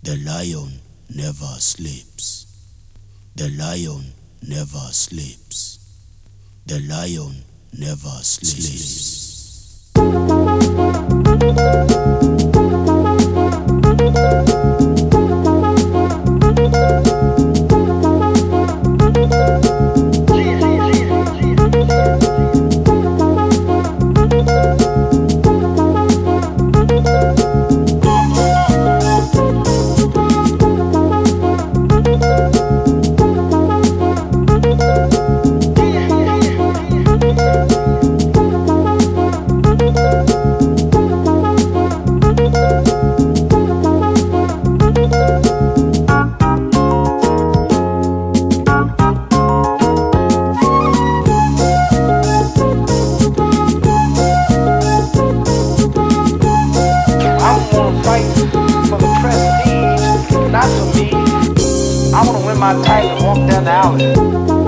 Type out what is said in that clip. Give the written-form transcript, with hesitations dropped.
The lion never sleeps. The lion never sleeps. The lion never sleeps. Not for me. I want to win my title and walk down the alley.